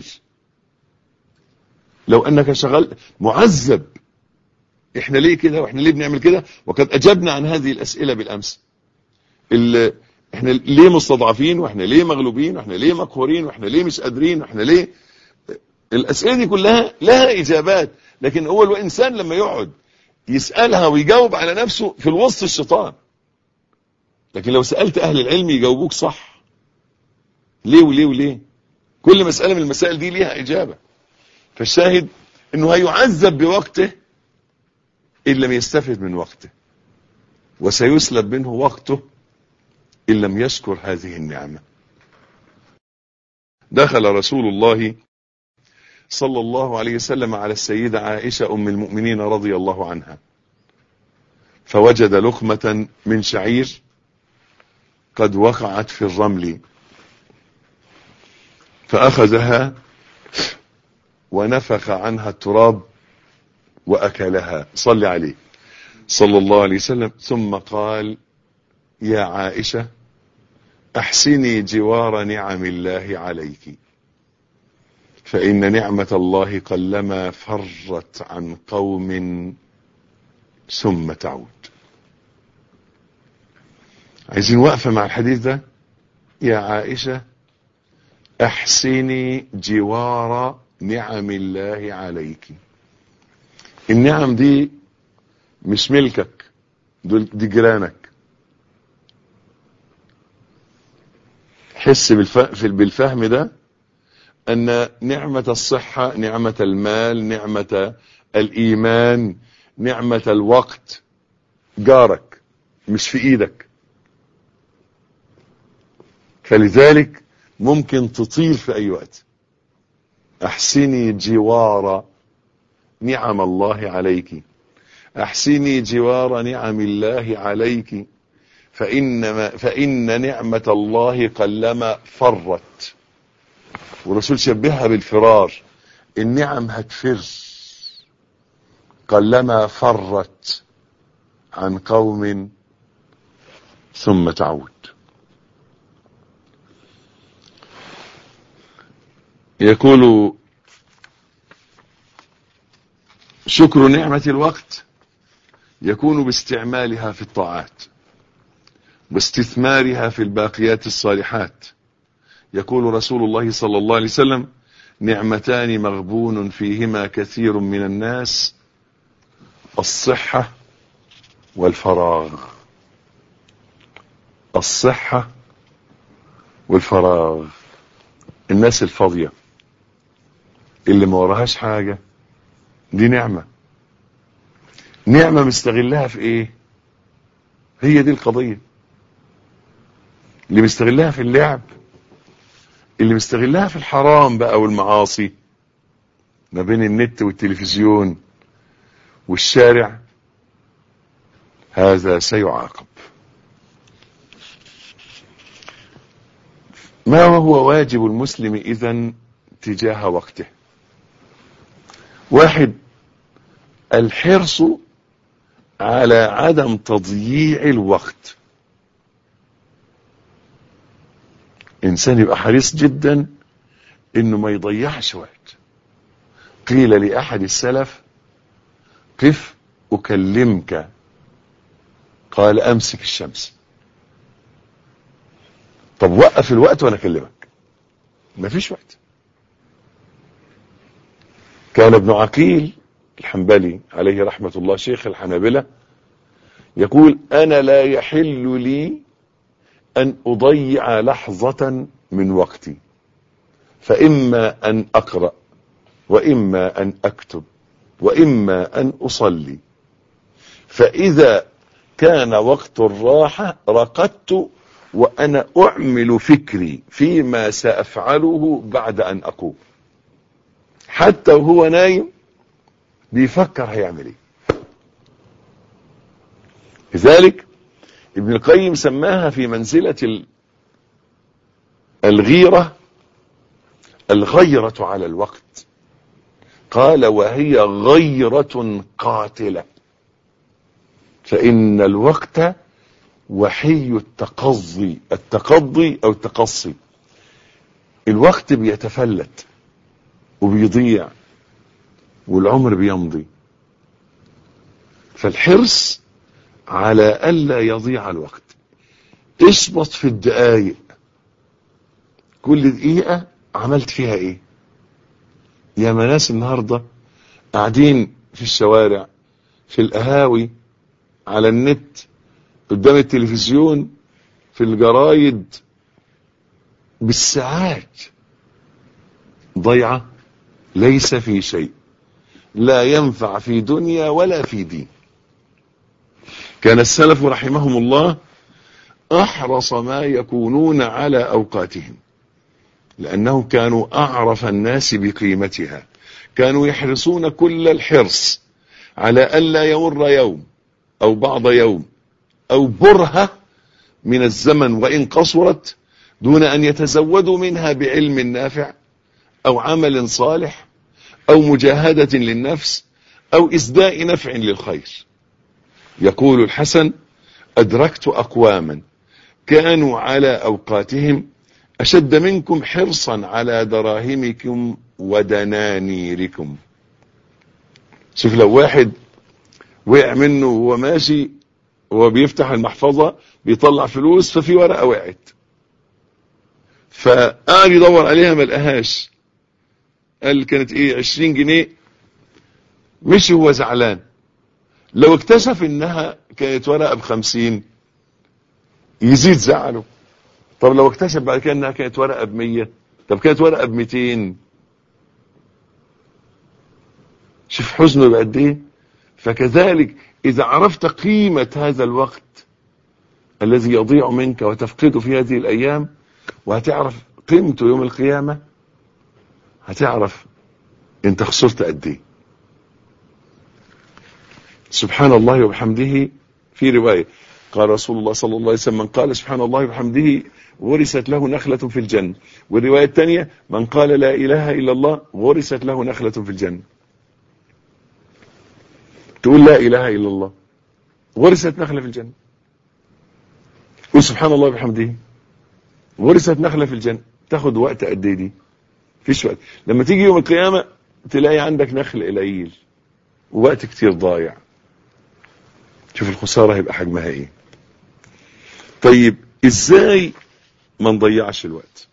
لو أنك شغال معذب. احنا ليه كده واحنا ليه بنعمل كده؟ وقد أجبنا عن هذه الأسئلة بالأمس. احنا ليه مستضعفين، واحنا ليه مغلوبين، واحنا ليه مقهورين، واحنا ليه مش قادرين، واحنا ليه. الأسئلة دي كلها لها إجابات، لكن هو الإنسان لما يقعد يسألها ويجاوب على نفسه في الوسط الشيطان. لكن لو سألت أهل العلم يجاوبوك صح. ليه وليه وليه؟ كل مسألة من المسائل دي ليها إجابة. فالشاهد إنه هيعذب بوقته إن لم يستفد من وقته، وسيسلب منه وقته إن لم يشكر هذه النعمة. دخل رسول الله صلى الله عليه وسلم على السيدة عائشة أم المؤمنين رضي الله عنها، فوجد لقمة من شعير قد وقعت في الرمل، فأخذها ونفخ عنها التراب وأكلها صل عليه صلى الله عليه وسلم، ثم قال: يا عائشة أحسني جوار نعم الله عليك، فإن نعمة الله قلما فرت عن قوم ثم تعود. عايزين وقفة مع الحديث ده. يا عائشة أحسني جوار نعم الله عليك. النعم دي مش ملكك، دي جيرانك. حس بالفهم ده أن نعمة الصحة، نعمة المال، نعمة الإيمان، نعمة الوقت جارك مش في إيدك، فلذلك ممكن تطير في أي وقت. أحسني جوار نعم الله عليك، أحسني جوار نعم الله عليك، فإن نعمة الله قلما فرت. والرسول شبهها بالفرار، النعم هتفر قلما فرت عن قوم ثم تعود. يقول: شكر نعمة الوقت يكون باستعمالها في الطاعات واستثمارها في الباقيات الصالحات. يقول رسول الله صلى الله عليه وسلم: نعمتان مغبون فيهما كثير من الناس، الصحة والفراغ. الصحة والفراغ. الناس الفاضية اللي ما وراهاش حاجة دي نعمة مستغلها في ايه؟ هي دي القضية. اللي مستغلها في اللعب، اللي مستغلها في الحرام بقى والمعاصي ما بين النت والتلفزيون والشارع، هذا سيعاقب. ما هو واجب المسلم إذن تجاه وقته؟ 1. الحرص على عدم تضييع الوقت. إنسان يبقى حريص جدا إنه ما يضيعش وقت. قيل لأحد السلف: قف أكلمك، قال: أمسك الشمس. طب وقف الوقت وأنا أكلمك. ما فيش وقت. كان ابن عقيل الحنبلي عليه رحمة الله شيخ الحنابلة يقول: أنا لا يحل لي أن أضيع لحظة من وقتي، فإما أن أقرأ، وإما أن أكتب، وإما أن أصلي، فإذا كان وقت الراحة رقدت وأنا أعمل فكري فيما سأفعله بعد أن أقوم. حتى وهو نايم بيفكر هيعمل ايه. لذلك ابن القيم سماها في منزلة الغيرة الغيرة على الوقت. قال: وهي غيرة قاتلة، فإن الوقت وحي التقضي أو التقصي. الوقت بيتفلت وبيضيع والعمر بيمضي، فالحرص على ألا يضيع الوقت. اشبط في الدقايق، كل دقيقة عملت فيها ايه. يا ناس النهاردة قاعدين في الشوارع، في القهاوي، على النت، قدام التلفزيون، في الجرايد، بالساعات ضيعة ليس في شيء، لا ينفع في دنيا ولا في دين. كان السلف رحمهم الله أحرص ما يكونون على أوقاتهم، لأنهم كانوا أعرف الناس بقيمتها، كانوا يحرصون كل الحرص على ألا يمر يوم أو بعض يوم أو برهة من الزمن وإن قصرت دون أن يتزودوا منها بعلم نافع أو عمل صالح أو مجاهدة للنفس أو إسداء نفع للخير. يقول الحسن: أدركت أقواما كانوا على أوقاتهم أشد منكم حرصا على دراهمكم ودنانيركم. شوف، لو واحد وقع منه وهو ماشي وهو بيفتح المحفظة بيطلع فلوس، ففي ورقة وقعت، فقعد يدور عليها ما لقاهاش، قال كانت ايه 20 جنيه، مش هو زعلان. لو اكتشف انها كانت ورقة ب50 يزيد زعله. طب لو اكتشف بعد كده انها كانت ورقة ب100، طب كانت ورقة ب200، شوف حزنه بقد ايه. فكذلك اذا عرفت قيمة هذا الوقت الذي يضيع منك وتفقده في هذه الايام، وهتعرف قيمته يوم القيامة، هتعرف انت خسرت قد ايه. سبحان الله وبحمده. في رواية قال رسول الله صلى الله عليه وسلم: من قال سبحان الله وبحمده غرست له نخلة في الجنة. والرواية الثانية: من قال لا إله إلا الله غرست له نخلة في الجنة. تقول لا إله إلا الله غرست نخلة في الجنة، وسبحان الله وبحمده غرست نخلة في الجنة. تاخد وقت قد ايه دي؟ فيش وقت. لما تيجي يوم القيامة تلاقي عندك نخل قليل ووقت كتير ضايع. شوف الخسارة هيبقى حجمها ايه. طيب ازاي ما نضيعش الوقت؟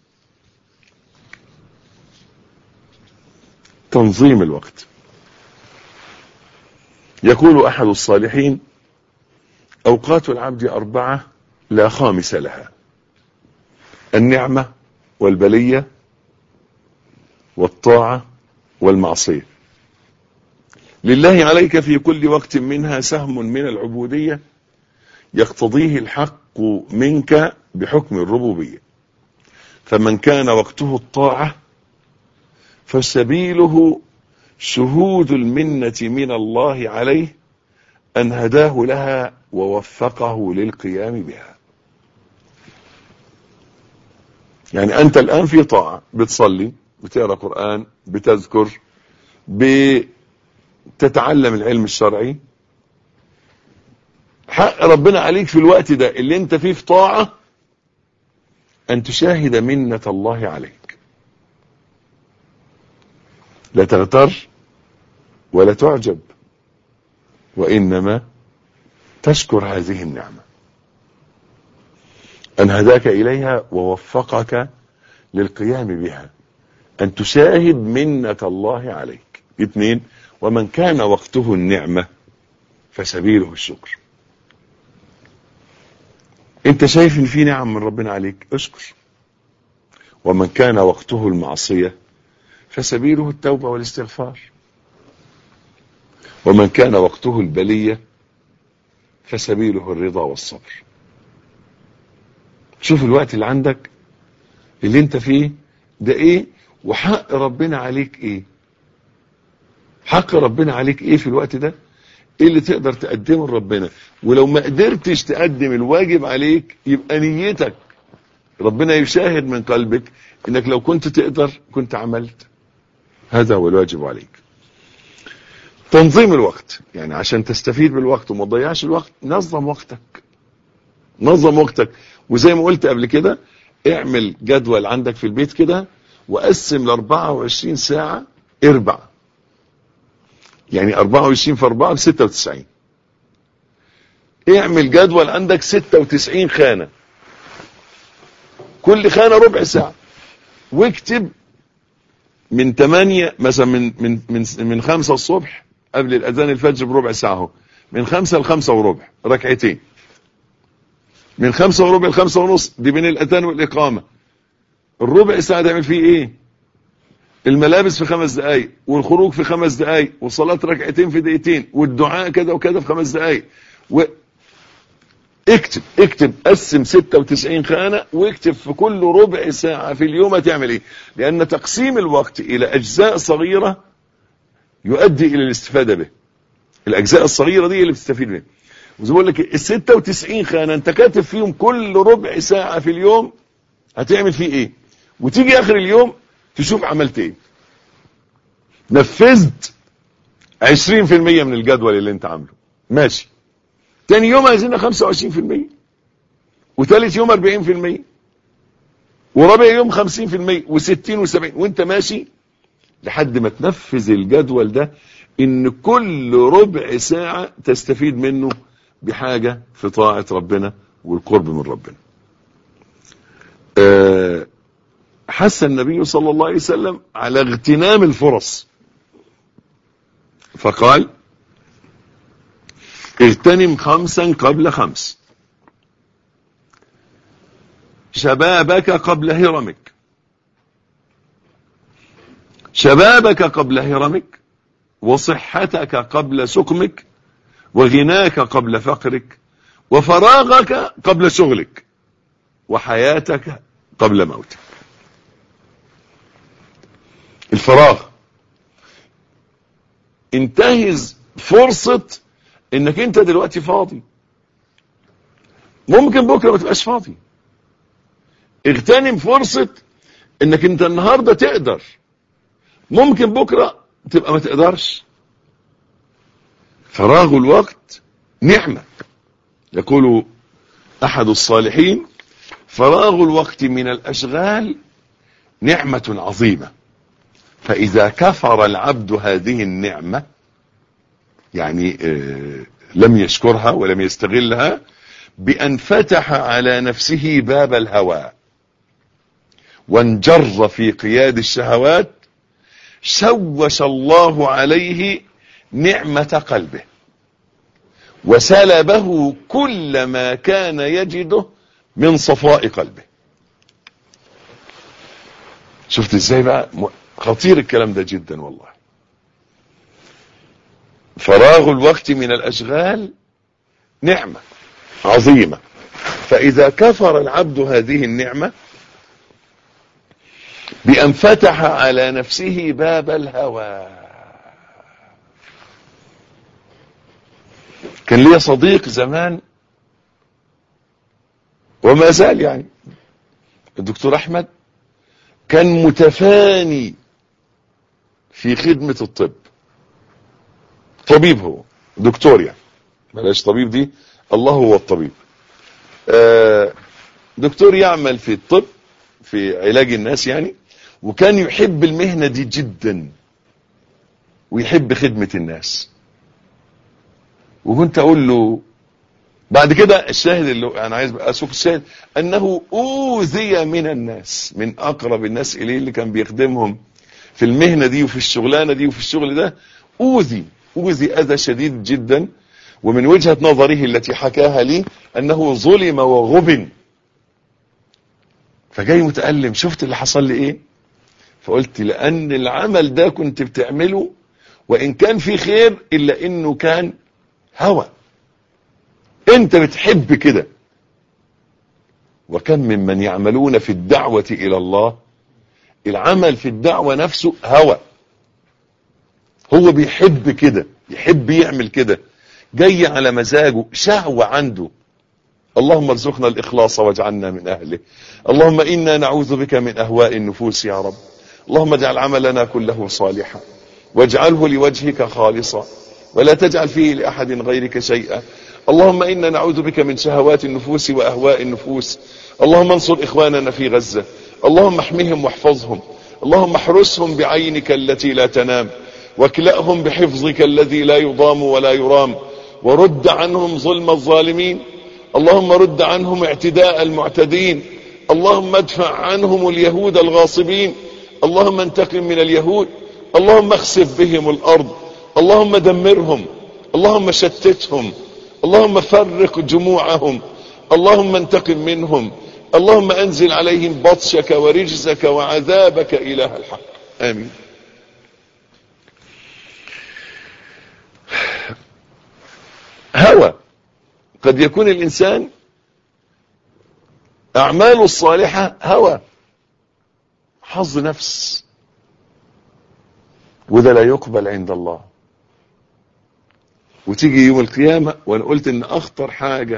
تنظيم الوقت. يقول احد الصالحين: اوقات العبد 4 لا خامس لها: النعمة والبلية والطاعة والمعصية. لله عليك في كل وقت منها سهم من العبودية يقتضيه الحق منك بحكم الربوبية. فمن كان وقته الطاعة فسبيله شهود المنة من الله عليه أن هداه لها ووفقه للقيام بها. يعني أنت الآن في طاعة، بتصلي، بتقرأ قرآن، بتذكر، بتتعلم العلم الشرعي. حق ربنا عليك في الوقت ده اللي انت فيه في طاعة أن تشاهد منة الله عليك، لا تغتر ولا تعجب، وإنما تشكر هذه النعمة أن هداك إليها ووفقك للقيام بها، أن تشاهد منة الله عليك. 2: ومن كان وقته النعمة فسبيله الشكر. انت شايف ان في نعم من ربنا عليك، اشكر. ومن كان وقته المعصية فسبيله التوبة والاستغفار. ومن كان وقته البلية فسبيله الرضا والصبر. شوف الوقت اللي عندك اللي انت فيه ده ايه، وحق ربنا عليك ايه. حق ربنا عليك ايه في الوقت ده، ايه اللي تقدر تقدمه لربنا. ولو ما قدرتش تقدم الواجب عليك يبقى نيتك ربنا يشاهد من قلبك انك لو كنت تقدر كنت عملت. هذا هو الواجب عليك. تنظيم الوقت، يعني عشان تستفيد بالوقت وما تضيعش الوقت نظم وقتك. نظم وقتك. وزي ما قلت قبل كده، اعمل جدول عندك في البيت كده وقسم ل 24 ساعة اربع، يعني 24 في 4 ب 96. اعمل جدول عندك 96 خانة، كل خانة ربع ساعة، واكتب من 8 مثلا من 5 الصبح قبل الأذان الفجر بربع ساعة، من 5 ل 5 وربع ركعتين، من 5 وربع ل 5 ونص دي بين الأذان والإقامة. الربع ساعة تعمل فيه ايه؟ الملابس في 5 دقايق، والخروج في 5 دقايق، والصلاة ركعتين في دقيقتين، والدعاء كذا وكذا في 5 دقايق. اكتب قسم 96 خانة واكتب في كل ربع ساعة في اليوم هتعمل ايه، لان تقسيم الوقت الى اجزاء صغيرة يؤدي الى الاستفادة به. الاجزاء الصغيرة دي اللي بتستفيد منها. وزي ما بقول لك ال 96 خانة انت كاتب فيهم كل ربع ساعة في اليوم هتعمل فيه ايه، وتيجي اخر اليوم تشوف عملت ايه. نفذت 20% من الجدول اللي انت عامله، ماشي. تاني يوم عايزينها 25%، وثالث يوم 40%، ورابع يوم 50%، و60 و70، وانت ماشي لحد ما تنفذ الجدول ده، ان كل ربع ساعة تستفيد منه بحاجة في طاعة ربنا والقرب من ربنا. حث النبي صلى الله عليه وسلم على اغتنام الفرص، فقال: اغتنم 5 قبل 5، شبابك قبل هرمك، شبابك قبل هرمك، وصحتك قبل سقمك، وغناك قبل فقرك، وفراغك قبل شغلك، وحياتك قبل موتك. الفراغ، انتهز فرصة انك انت دلوقتي فاضي، ممكن بكرة ما تبقاش فاضي. اغتنم فرصة انك انت النهاردة تقدر، ممكن بكرة تبقى ما تقدرش. فراغ الوقت نعمة. يقول احد الصالحين: فراغ الوقت من الاشغال نعمة عظيمة، فاذا كفر العبد هذه النعمة، يعني لم يشكرها ولم يستغلها، بأن فتح على نفسه باب الهوى وانجر في قياد الشهوات، شوش الله عليه نعمة قلبه وسلبه كل ما كان يجده من صفاء قلبه. شفت ازاي بقى خطير الكلام ده جدا والله. فراغ الوقت من الأشغال نعمة عظيمة، فإذا كفر العبد هذه النعمة بأن فتح على نفسه باب الهوى. كان لي صديق زمان وما زال، يعني الدكتور أحمد، كان متفاني في خدمة الطب. طبيب، هو دكتور، يعني بلاش طبيب دي، الله هو الطبيب. دكتور يعمل في الطب في علاج الناس يعني، وكان يحب المهنة دي جدا ويحب خدمة الناس. وكنت اقول له بعد كده، الشاهد اللي انا عايز اسوق الشاهد، انه اوذي من الناس، من اقرب الناس اليه اللي كان بيخدمهم في المهنة دي وفي الشغلانة دي وفي الشغل ده، اوذي اذى شديد جدا. ومن وجهة نظره التي حكاها لي انه ظلم وغبن، فجاي متألم. شفت اللي حصل لي ايه؟ فقلت لان العمل ده كنت بتعمله وان كان فيه خير الا انه كان هوى، انت بتحب كده. وكم ممن يعملون في الدعوة الى الله، العمل في الدعوة نفسه هوى، هو بيحب كده، يحب يعمل كده، جاي على مزاجه، شهوة عنده. اللهم ارزقنا الإخلاص واجعلنا من أهله. اللهم إنا نعوذ بك من أهواء النفوس يا رب. اللهم اجعل عملنا كله صالحا واجعله لوجهك خالصا ولا تجعل فيه لأحد غيرك شيئا. اللهم إنا نعوذ بك من شهوات النفوس وأهواء النفوس. اللهم انصر إخواننا في غزة، اللهم احمهم واحفظهم، اللهم احرسهم بعينك التي لا تنام، واكلأهم بحفظك الذي لا يضام ولا يرام، ورد عنهم ظلم الظالمين. اللهم رد عنهم اعتداء المعتدين. اللهم ادفع عنهم اليهود الغاصبين. اللهم انتقم من اليهود. اللهم اخسف بهم الارض. اللهم دمرهم. اللهم شتتهم. اللهم فرق جموعهم. اللهم انتقم منهم. اللهم انزل عليهم بطشك ورجزك وعذابك اله الحق. امين. هوى قد يكون الإنسان أعماله الصالحة هوى، حظ نفس، وده لا يقبل عند الله. وتيجي يوم القيامة، وأنا قلت إن أخطر حاجة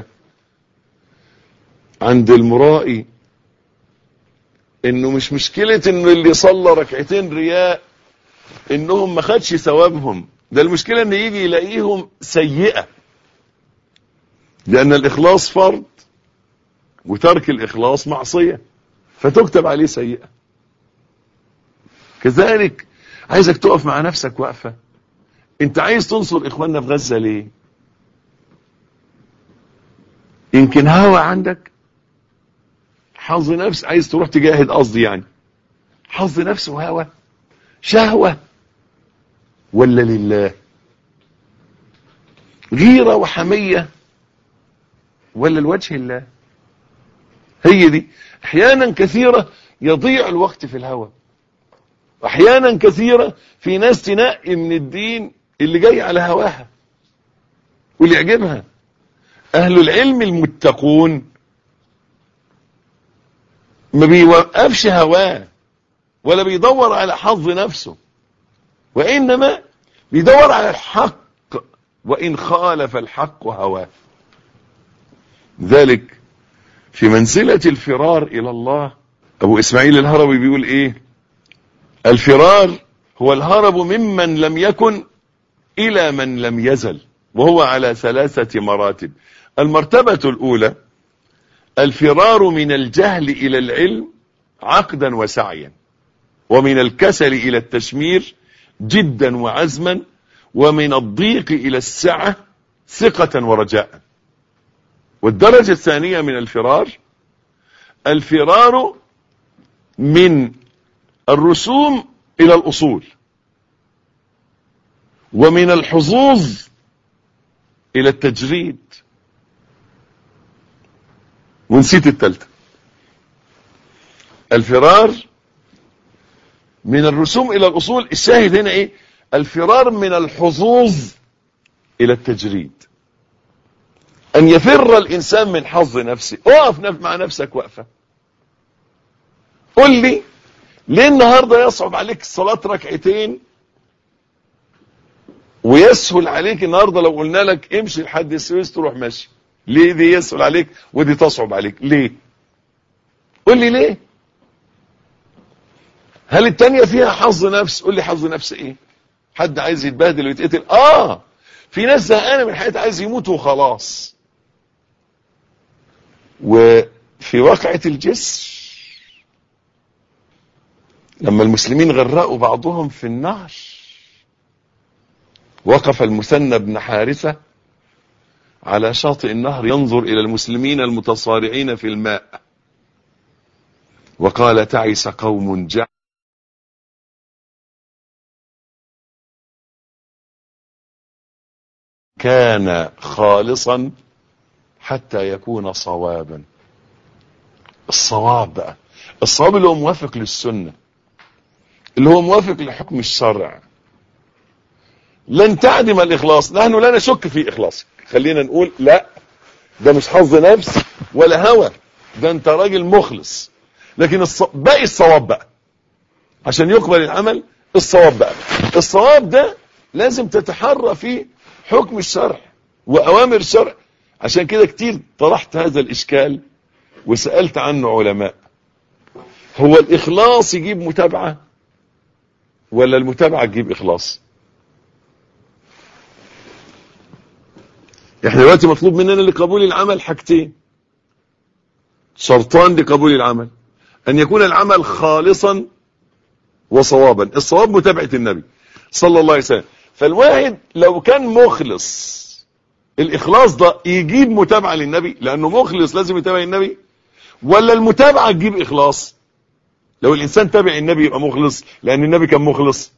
عند المرائي إنه مش مشكلة إنه اللي صلى ركعتين رياء إنهم ما خدش ثوابهم، ده المشكلة إن يجي يلاقيهم سيئة، لأن الإخلاص فرض وترك الإخلاص معصية، فتكتب عليه سيئة. كذلك عايزك تقف مع نفسك وقفة. انت عايز تنصر اخواننا في غزة ليه؟ يمكن هوى عندك، حظ نفس، عايز تروح تجاهد، قصدي يعني حظ نفس وهوى، شهوة، ولا لله؟ غيرة وحمية، ولا الوجه الله؟ هي دي. احيانا كثيرة يضيع الوقت في الهوى، احيانا كثيرة في ناس تنقي من الدين اللي جاي على هواها واللي يعجبها. اهل العلم المتقون ما بيوقفش هواه ولا بيدور على حظ نفسه، وانما بيدور على الحق وان خالف الحق هواه. ذلك في منزلة الفرار الى الله، ابو اسماعيل الهروي بيقول ايه؟ الفرار هو الهرب ممن لم يكن الى من لم يزل، وهو على 3 مراتب. المرتبة الاولى الفرار من الجهل الى العلم عقدا وسعيا، ومن الكسل الى التشمير جدا وعزما، ومن الضيق الى السعة ثقة ورجاء. والدرجة الثانية من الفرار من الرسوم الى الاصول، ومن الحظوظ الى التجريد. ونسيت الثالثة، الفرار من الرسوم الى الاصول. الشاهد هنا ايه؟ الفرار من الحظوظ الى التجريد، ان يفر الانسان من حظ نفسه. اقف مع نفسك وقفة، قل لي ليه النهاردة يصعب عليك صلاة ركعتين ويسهل عليك النهاردة لو قلنا لك امشي لحد السويس تروح ماشي؟ ليه دي يسهل عليك ودي تصعب عليك؟ ليه؟ قل لي ليه؟ هل التانية فيها حظ نفس؟ قل لي حظ نفس ايه؟ حد عايز يتبهدل ويتقتل؟ في ناس زهقانة من حياتها عايز يموت وخلاص. وفي واقعة الجسر لما المسلمين غرقوا بعضهم في النهر، وقف المثنى بن حارثة على شاطئ النهر ينظر إلى المسلمين المتصارعين في الماء، وقال: تعس قوم جعل كان خالصا حتى يكون صوابا. الصواب بقى، الصواب اللي هو موافق للسنة، اللي هو موافق لحكم الشرع. لن تعدم الإخلاص، نحن لا نشك في إخلاصك، خلينا نقول لا، ده مش حظ نفس ولا هوى، ده انت راجل مخلص. لكن باقي الصواب بقى عشان يقبل العمل. الصواب ده لازم تتحرى فيه حكم الشرع وأوامر الشرع. عشان كده كتير طرحت هذا الإشكال وسألت عنه علماء. هو الإخلاص يجيب متابعة ولا المتابعة تجيب إخلاص؟ احنا دلوقتي مطلوب مننا لقبول العمل حاجتين، شرطان لقبول العمل: ان يكون العمل خالصا وصوابا. الصواب متابعة النبي صلى الله عليه وسلم. فالواحد لو كان مخلص، الإخلاص ده يجيب متابعة للنبي لأنه مخلص لازم يتابع النبي، ولا المتابعة تجيب إخلاص؟ لو الإنسان تابع النبي يبقى مخلص لأن النبي كان مخلص.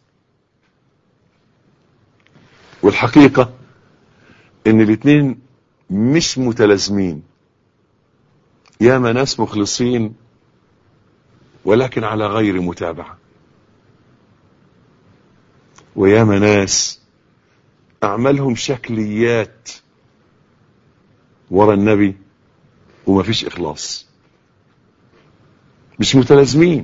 والحقيقة ان الاثنين مش متلازمين. ياما ناس مخلصين ولكن على غير متابعة، وياما ناس اعمالهم شكليات ورا النبي ومفيش إخلاص، مش متلازمين.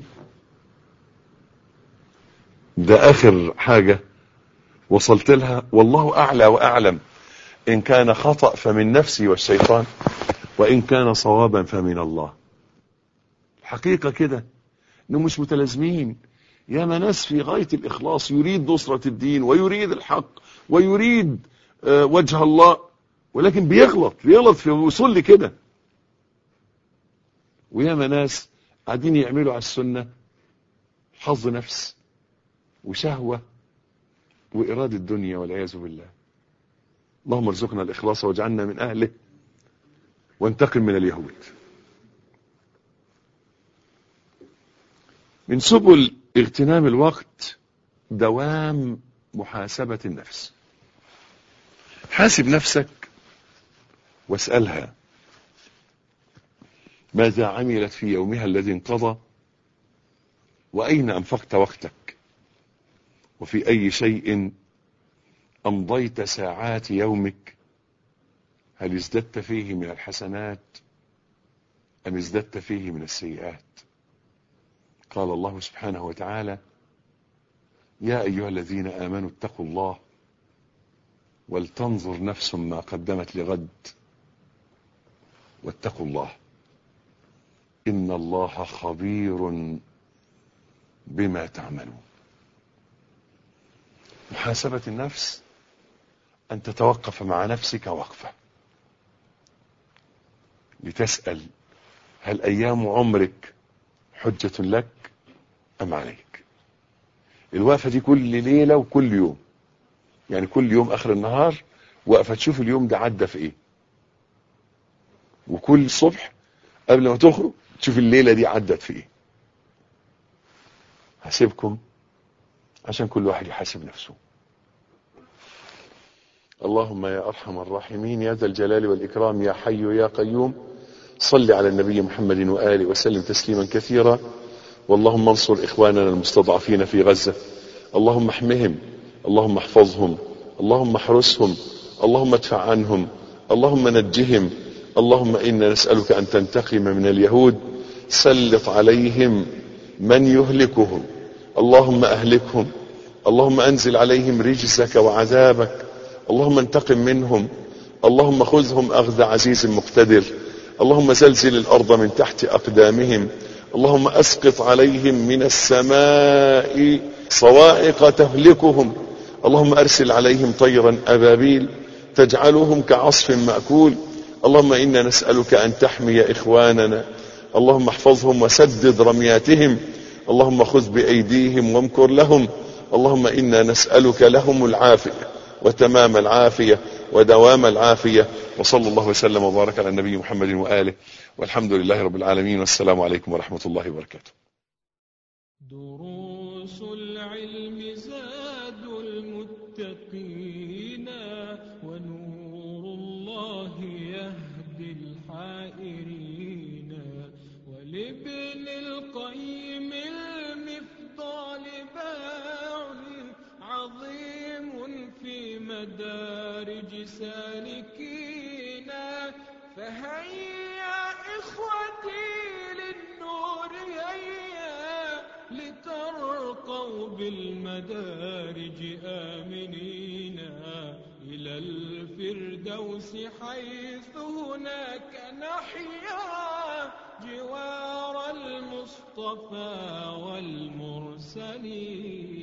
ده آخر حاجة وصلت لها، والله أعلى وأعلم. إن كان خطأ فمن نفسي والشيطان، وإن كان صوابا فمن الله. الحقيقة كده إنه مش متلازمين. يا ناس في غاية الإخلاص، يريد نصرة الدين ويريد الحق ويريد وجه الله، ولكن بيغلط في وصول لكده. ويا ناس قاعدين يعملوا على السنة حظ نفس وشهوة وإرادة الدنيا والعياذ بالله. اللهم ارزقنا الإخلاص واجعلنا من أهله وانتقم من اليهود. من سبل اغتنام الوقت دوام محاسبة النفس. حاسب نفسك واسألها ماذا عملت في يومها الذي انقضى، وأين أنفقت وقتك، وفي أي شيء أمضيت ساعات يومك. هل ازددت فيه من الحسنات أم ازددت فيه من السيئات؟ قال الله سبحانه وتعالى: يا أيها الذين آمنوا اتقوا الله ولتنظر نفس ما قدمت لغد واتقوا الله إن الله خبير بما تعملون. محاسبة النفس أن تتوقف مع نفسك وقفة لتسأل: هل أيام عمرك حجة لك أم عليك؟ الوقفة دي كل ليلة وكل يوم، يعني كل يوم آخر النهار وقفة تشوف اليوم ده عدى في إيه، وكل صبح قبل ما تخرج تشوف الليلة دي عدت في إيه. هسيبكم عشان كل واحد يحاسب نفسه. اللهم يا أرحم الراحمين يا ذا الجلال والإكرام يا حي يا قيوم، صل على النبي محمد وآله وسلم تسليما كثيرا. واللهم انصر إخواننا المستضعفين في غزة، اللهم احمهم، اللهم احفظهم، اللهم احرسهم، اللهم ادفع عنهم، اللهم نجهم. اللهم إنا نسألك أن تنتقم من اليهود، سلط عليهم من يهلكهم، اللهم أهلكهم، اللهم أنزل عليهم رجزك وعذابك، اللهم انتقم منهم، اللهم خذهم أخذ عزيز مقتدر، اللهم زلزل الأرض من تحت أقدامهم، اللهم أسقط عليهم من السماء صواعق تهلكهم، اللهم أرسل عليهم طيرا أبابيل تجعلهم كعصف مأكول. اللهم إنا نسألك أن تحمي إخواننا، اللهم احفظهم وسدد رمياتهم، اللهم خذ بأيديهم وامكر لهم، اللهم إنا نسألك لهم العافية وتمام العافية ودوام العافية. وصلى الله وسلم وبارك على النبي محمد وآله، والحمد لله رب العالمين، والسلام عليكم ورحمة الله وبركاته. دروس العلم زاد المتقين، ونور الله يهدي الحائرين، ولابن القيم المفضال باع عظيم في مدارج سالكين. فهيا إخوتي للنور هيا، لترقوا بالمدارج آمنين إلى الفردوس، حيث هناك نحيا جوار المصطفى والمرسلين.